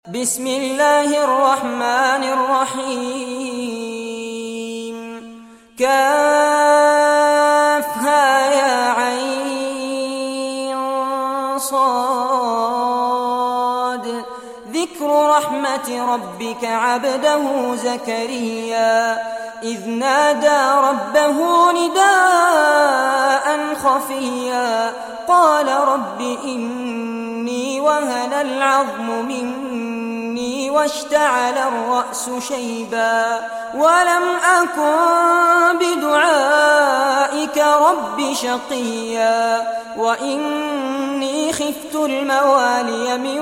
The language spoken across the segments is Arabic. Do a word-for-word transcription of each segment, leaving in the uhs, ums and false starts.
بسم الله الرحمن الرحيم. كافها يا عين صاد. ذكر رحمة ربك عبده زكريا إذ نادى ربه نداء خفيا قال رب إني وهن العظم مني واشتعل الرأس شيبا ولم أكن بدعائك رب شقيا وإني خفت الموالي من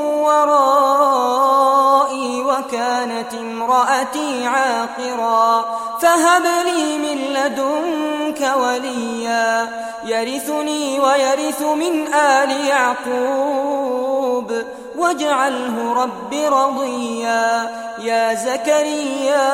ورائي وكانت امرأتي عاقرا فهب لي من لدنك وليا يرثني ويرث من آل يعقوب واجعله رب رضيا. يا زكريا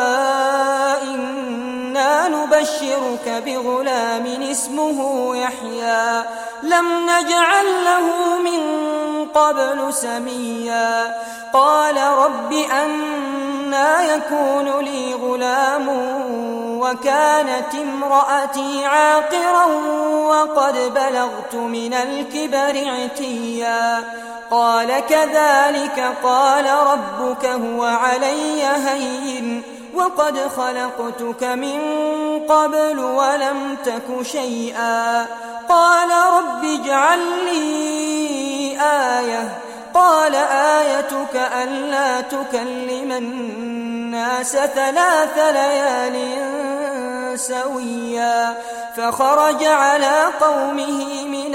إنا نبشرك بغلام اسمه يحيى لم نجعل له من قبل سميا قال رب أنى يكون لي غلام وكانت امرأتي عاقرا وقد بلغت من الكبر عتيا قال كذلك قال ربك هو علي هين وقد خلقتك من قبل ولم تك شيئا قال رب اجعل لي آية قال آيتك ألا تكلم الناس ثلاث ليال سويا فخرج على قومه من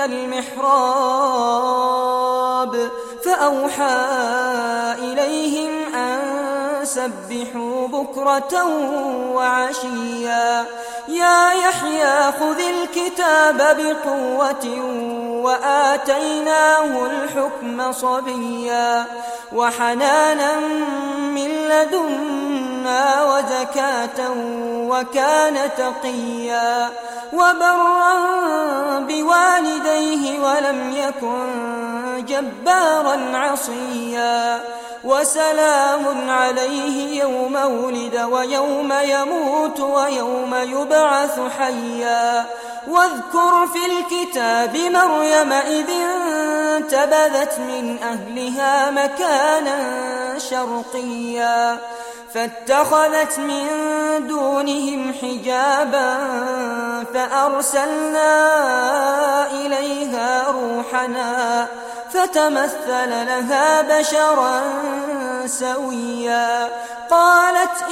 المحراب فأوحى إليهم أن سبحوا بكرة وعشيا يا يحيى خذ الكتاب بقوة وآتيناه الحكم صبيا وحنانا من لدنا وزكاة وكان تقيا وبرا بوالديه ولم يكن جبارا عصيا وسلام عليه يوم ولد ويوم يموت ويوم يبعث حيا واذكر في الكتاب مريم إذ انتبذت من أهلها مكانا شرقيا فاتخذت من دونهم حجابا فأرسلنا إليها روحنا فتمثل لها بشرا سويا قالت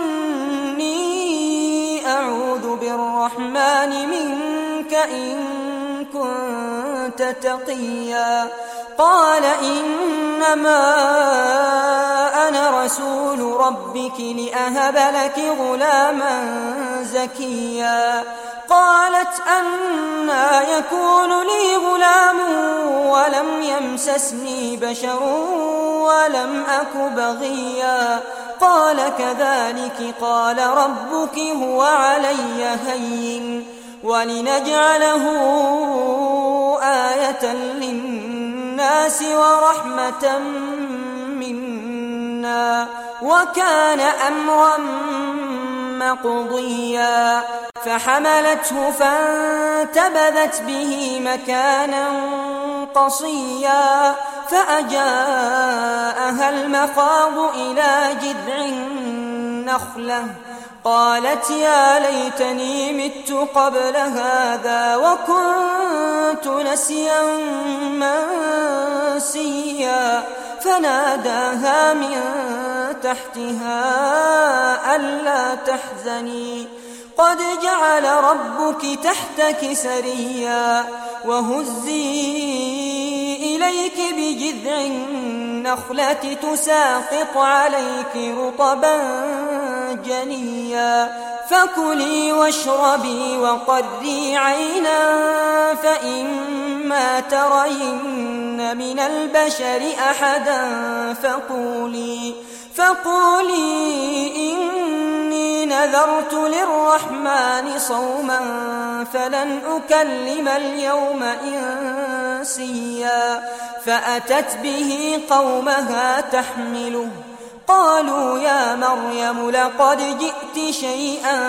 إني أعوذ بالرحمن منك إن كنت تقيا قال إنما أنا رسول ربك لأهب لك غلاما زكيا قالت أنى يكون لي غلام ولم يمسسني بشر ولم أك بغيا قال كذلك قال ربك هو علي هين ولنجعله آية للناس ورحمة منا وكان أمرا مقضيا فحملته فانتبذت به مكانا قصيا فأجاءها المخاض إلى جذع النخلة قالت يا ليتني مت قبل هذا وكنت نسيا منسيا فناداها من تحتها ألا تحزني قد جعل ربك تحتك سريا وهزي إليك بجذع النخلة تساقط عليك رطبا جنيا فكلي واشربي وقري عينا فإما ترين من البشر أحدا فقولي فقولي إني نذرت للرحمن صوما فلن أكلم اليوم إنسيا فأتت به قومها تحمله قالوا يا مريم لقد جئت شيئا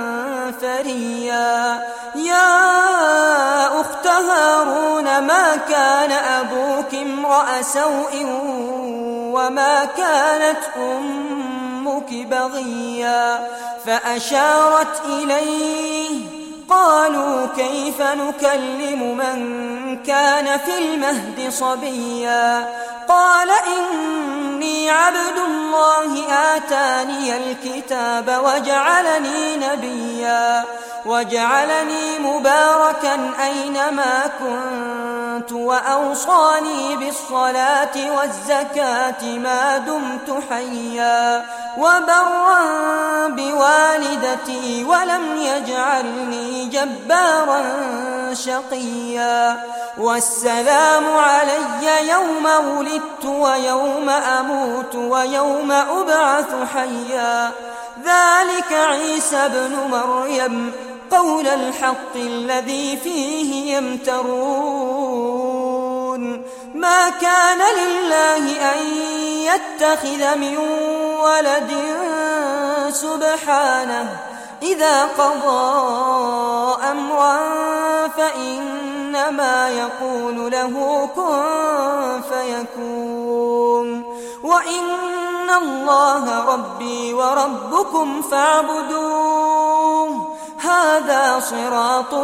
فريا يا أخت هارون ما كان أبوك امرأ سوء وما كانت أمك بغيا فأشارت إليه قالوا كيف نكلم من كان في المهد صبيا قال إني عبد الله آتاني الكتاب وجعلني نبيا وجعلني مباركا أينما كنت وأوصاني بالصلاة والزكاة ما دمت حيا وبرا بوالدتي ولم يجعلني جبارا شقيا والسلام علي يوم ولدت ويوم أموت ويوم أبعث حيا ذلك عيسى ابن مريم قول الحق الذي فيه يمترون ما كان لله أن يتخذ من ولد سبحانه إذا قضى أمرا فإنما يقول له كن فيكون وإن الله ربي وربكم فاعبدوه هذا صراط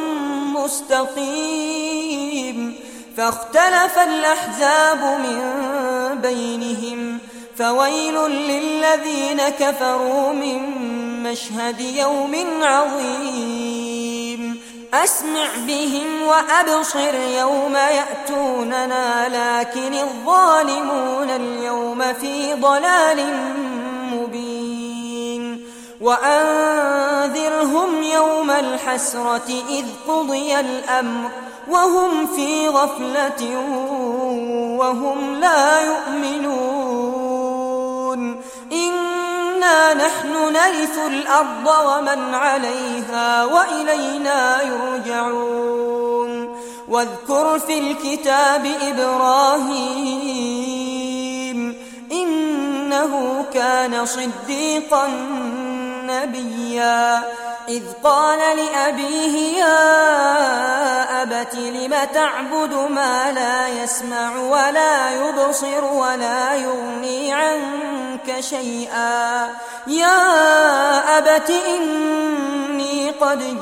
مستقيم فاختلف الأحزاب من بينهم فويل للذين كفروا من مشهد يوم عظيم أسمع بهم وأبصر يوم يأتوننا لكن الظالمون اليوم في ضلال مبين وأنذرهم يوم الحسرة إذ قضي الأمر وهم في غفلة وهم لا يؤمنون إنا نحن نرث الأرض ومن عليها وإلينا يرجعون واذكر في الكتاب إبراهيم إنه كان صديقا نبيا إذ قال لأبيه يا أبت لم تعبد ما لا يسمع ولا يبصر ولا يغني عنك شيئا يا أبت إني قد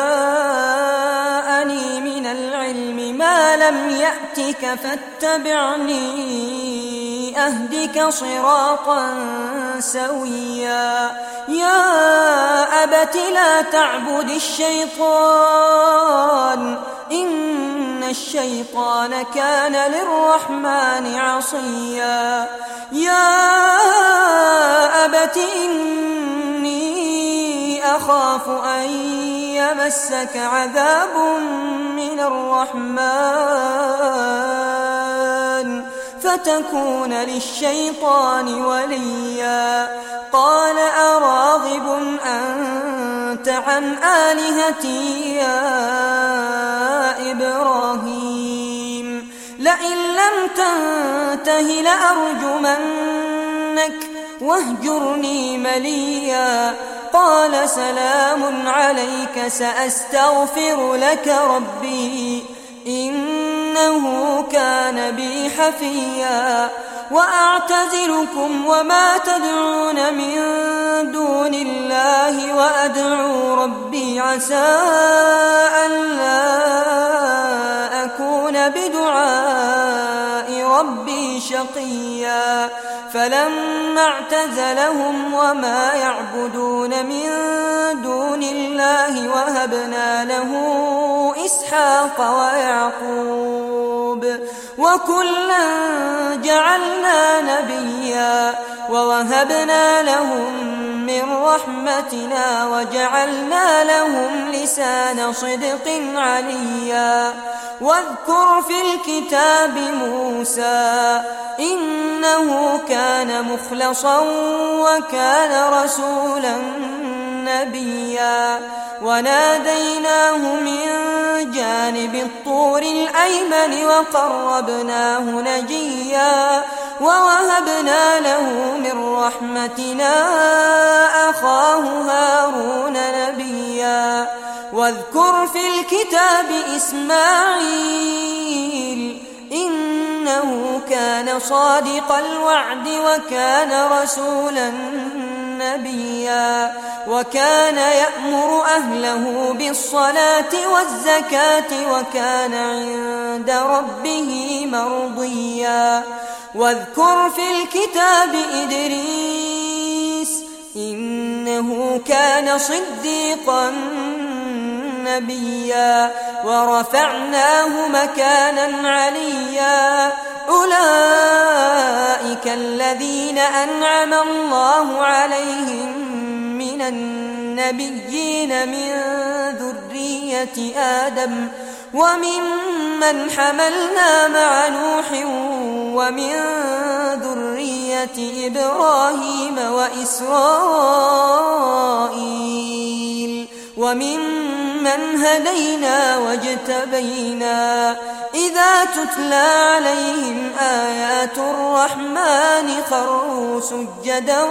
جاءني من العلم ما لم يأتك فاتبعني أهدك صراطا سويا يا أبت لا تعبد الشيطان إن الشيطان كان للرحمن عصيا يا أبت إني أخاف أن يمسك عذاب من الرحمن فتكون للشيطان وليا قال أراغب أنت عن آلهتي يا إبراهيم لئن لم تنته لأرجمنك واهجرني مليا قال سلام عليك سأستغفر لك ربي إنه كان بي حفيا وأعتزلكم وما تدعون من دون الله وأدعو ربي عسى ألا أكون بدعاء ربي شقيا فلما اعتزلهم وما يعبدون من دون الله وهبنا له إسحاق ويعقوب وكلا جعلنا نبيا ووهبنا لهم من رحمتنا وجعلنا لهم لسان صدق عليا واذكر في الكتاب موسى إنه كان مخلصا وكان رسولا نبيا وناديناه من جانب الطور الأيمن وقربناه نجيا ووهبنا له من رحمتنا أخاه هارون نبيا واذكر في الكتاب إسماعيل إنه كان صادق الوعد وكان رسولا نبيا وكان يأمر أهله بالصلاة والزكاة وكان عند ربه مرضيا واذكر في الكتاب إدريس إنه كان صديقا نبيا ورفعناه مكانا عليا أولئك الذين أنعم الله عليهم من النبيين من ذرية آدم وممن حملنا مع نوح ومن ذرية إبراهيم وإسرائيل وممن هدينا واجتبينا إذا تتلى عليهم آيات الرحمن خروا سجدا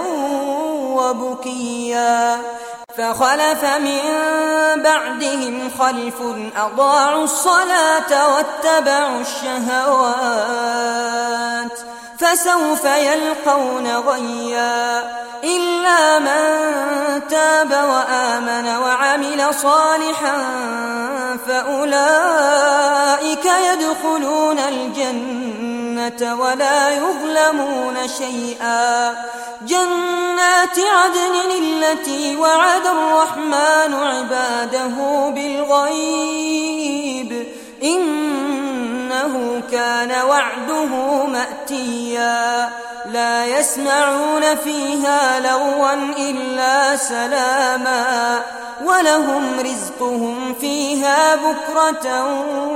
وبكيا فخلف من بعدهم خلف أضاعوا الصلاة واتبعوا الشهوات فسوف يلقون غيا إلا من تاب وآمن وعمل صالحا فأولئك يدخلون الجنة ولا يظلمون شيئا جنات عدن التي وعد الرحمن عباده بالغيب إنه كان وعده مأتيا لا يسمعون فيها لغوا إلا سلاما ولهم رزقهم فيها بكرة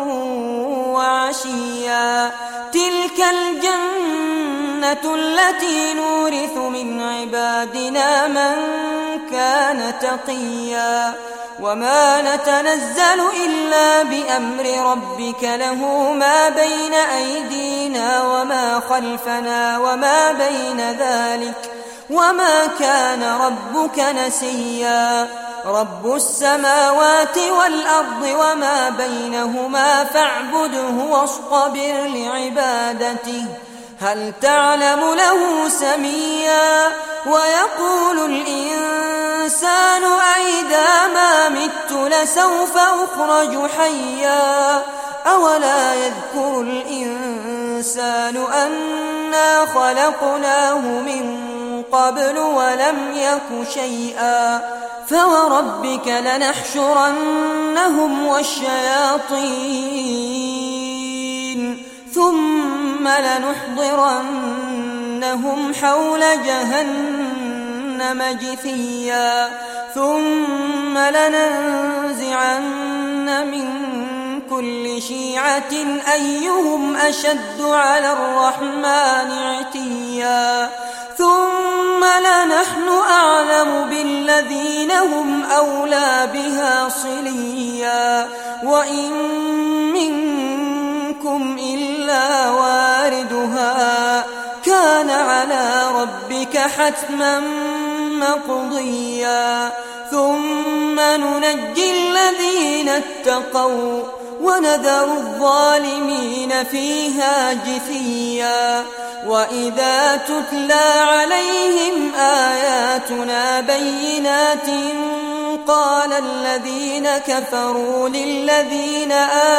وعشيا تلك الجنة التي نورث من عبادنا من كان تقيا وما نتنزل إلا بأمر ربك له ما بين أيدينا وما خلفنا وما بين ذلك وما كان ربك نسيا رب السماوات والأرض وما بينهما فاعبده واصطبر لعبادته هل تعلم له سميا ويقول الإنسان أئذا ما مت لسوف أخرج حيا أولا يذكر الإنسان أنا خلقناه من قبل ولم يك شيئا فوربك لنحشرنهم والشياطين ثم لنحضرنهم حول جهنم جثيا ثم لننزعن من كل شيعة أيهم أشد على الرحمن عتيا ثم لنحن أعلم بالذين هم أولى بها صليا وإن منكم إلا واردها كان على ربك حتما مقضيا ثم ننجي الذين اتقوا ونذر الظالمين فيها جثيا وإذا تتلى عليهم آياتنا بينات قال الذين كفروا للذين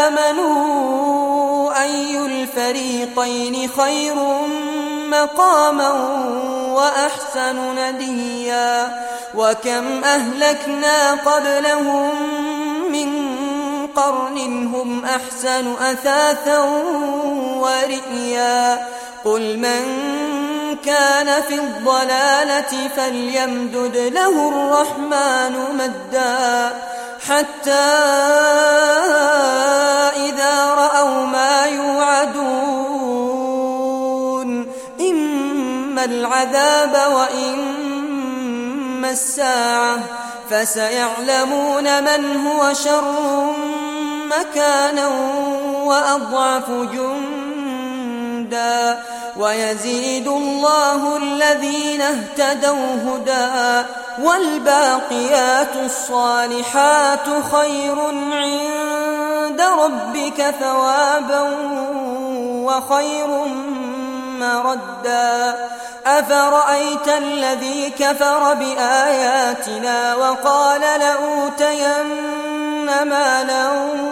آمنوا أي الفريقين خير مقاما وأحسن نديا وكم أهلكنا قبلهم من قرن هم أحسن أثاثا ورئيا قل من كان في الضلالة فليمدد له الرحمن مدا حتى إذا رأوا ما يوعدون إما العذاب وإما الساعة فسيعلمون من هو شر مكانا وأضعف جندا ويزيد الله الذين اهتدوا هدى والباقيات الصالحات خير عند ربك ثوابا وخير مردا أفرأيت الذي كفر بآياتنا وقال لأوتين مالا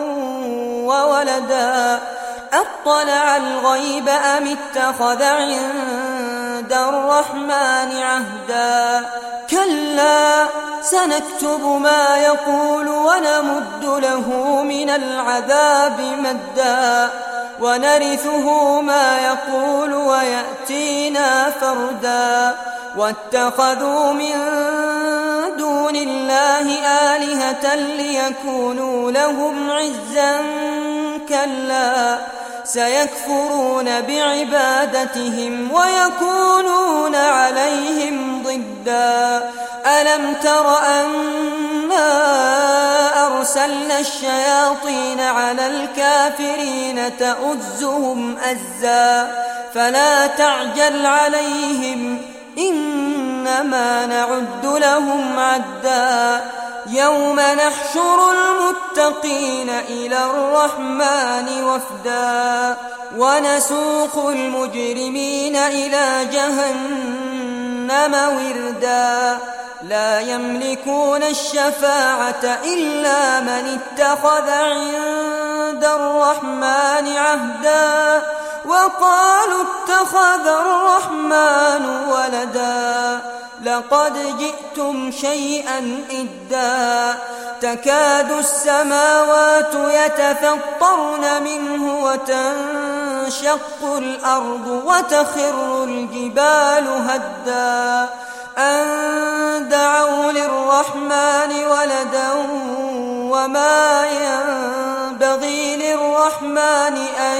وولدا أطلع الغيب أم اتخذ عند الرحمن عهدا كلا سنكتب ما يقول ونمد له من العذاب مدا ونرثه ما يقول ويأتينا فردا واتخذوا من دون الله آلهة ليكونوا لهم عزا كلا سيكفرون بعبادتهم ويكونون عليهم ضدا ألم تر أنا أرسلنا الشياطين على الكافرين تؤزهم أزا فلا تعجل عليهم إنما نعد لهم عدا يوم نحشر المتقين إلى الرحمن وفدا ونسوق المجرمين إلى جهنم وردا لا يملكون الشفاعة إلا من اتخذ عند الرحمن عهدا وقالوا اتخذ الرحمن ولدا لقد جئتم شيئا إدا تكاد السماوات يتفطرن منه وتنشق الأرض وتخر الجبال هدا أن دعوا للرحمن ولدا وما ينبغي للرحمن أن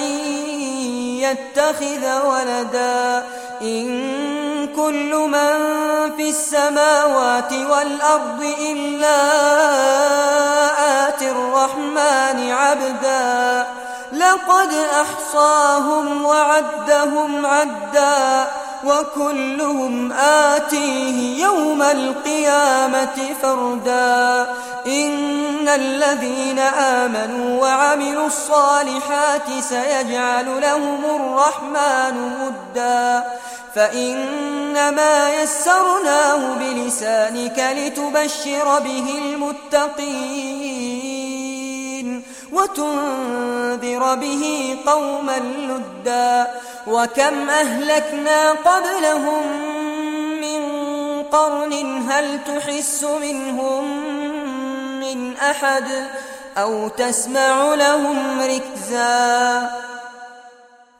يتخذ ولدا إن كل من في السماوات والأرض إلا آتي الرحمن عبدا لقد أحصاهم وعدهم عدا وكلهم آتيه يوم القيامة فردا إن الذين آمنوا وعملوا الصالحات سيجعل لهم الرحمن مدا فإنما يسرناه بلسانك لتبشر به المتقين وتنذر به قوما لدا وكم أهلكنا قبلهم من قرن هل تحس منهم من أحد أو تسمع لهم ركزا